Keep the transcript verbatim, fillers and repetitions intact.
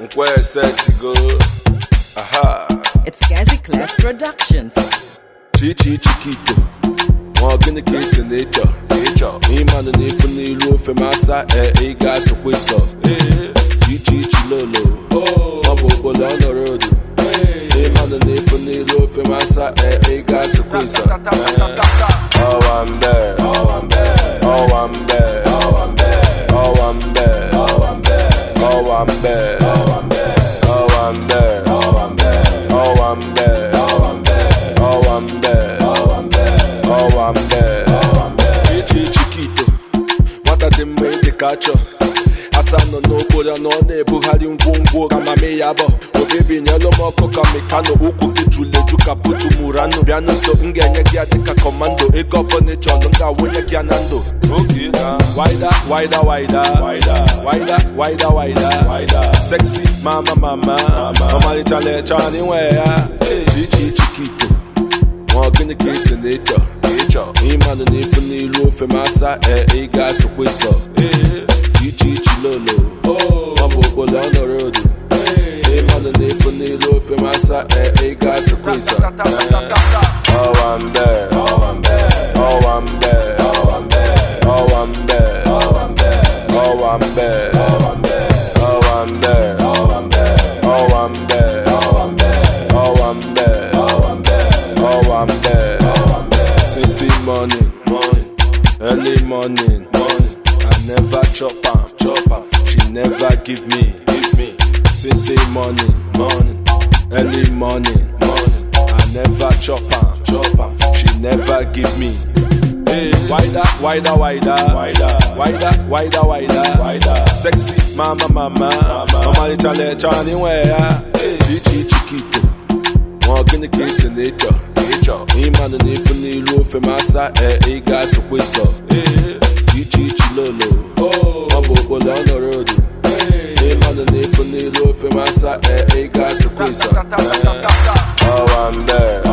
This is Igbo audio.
Where said to go? Aha. It's Gazi Clef Productions. Chichi Chiquito. Walking the case in nature. Nature. Me man and if you need for massa, eh, guys, so quick so. Chichi Chilolo. Oh, Bubble on the road. Me man and if you need for massa, eh, guys, so quick so. Oh, I'm there. Oh, I'm there. Oh, I'm there. Oh, I'm there. Oh, I'm there. Oh, I'm there. Oh, I'm there. Oh, I'm there. Oh, I'm there. Oh, I'm there. Oh, I'm there. Oh, I'm there. Oh, I'm there. Oh, I'm there. Oh, I'm there. Oh, I'm there. Chichi Chiquito. What are the way they catch up? Asano no boda no ne buhari ngwongwo kama meyabo. O baby nyalo moko kamekano uku kijule juka putu murano. Biano so ngenye kia deka komando. Ego pone cholo nga wenye kia nando. Okay na. Wider, wider, wider, wider, wider, wider, wider, wider. Sexy mama, mama, mama li chale chani wea. Chichi Chiquito. Walking the case in nature, nature. Me man and if you need for massa, eh, guys so quick so. Chichi Chilolo. Oh, Bubble on the road. Me man and if you need for massa, eh, guys so quick so. Oh, I'm there. Oh, I'm there. Oh, I'm there. Oh, I'm there. Oh, I'm there. Oh, I'm there. Oh, I'm there. Oh, I'm there. Oh, I'm there. Oh, I'm there. Oh, I'm there. Oh, I'm there. Oh, I'm there. Oh, I'm there. Oh, I'm there. Oh, I'm there. Since morning, morning, early morning, morning. I never chop am, chop am. She never give me, give me. Since morning, morning, early morning, morning. I never chop am, chop am. She never give me. Hey, wider, wider, wider, wider, wider, wider, wider, wider. Sexy mama, mama, mama li chale chani wea. Chichi Chiquito. Walking the case in nature, nature. Me man and if you need for massa, eh, guys so quick so. Chichi Chilolo. Oh, Bubble on the road. Me man and if you need for massa, eh, guys so quick so. Oh, I'm there.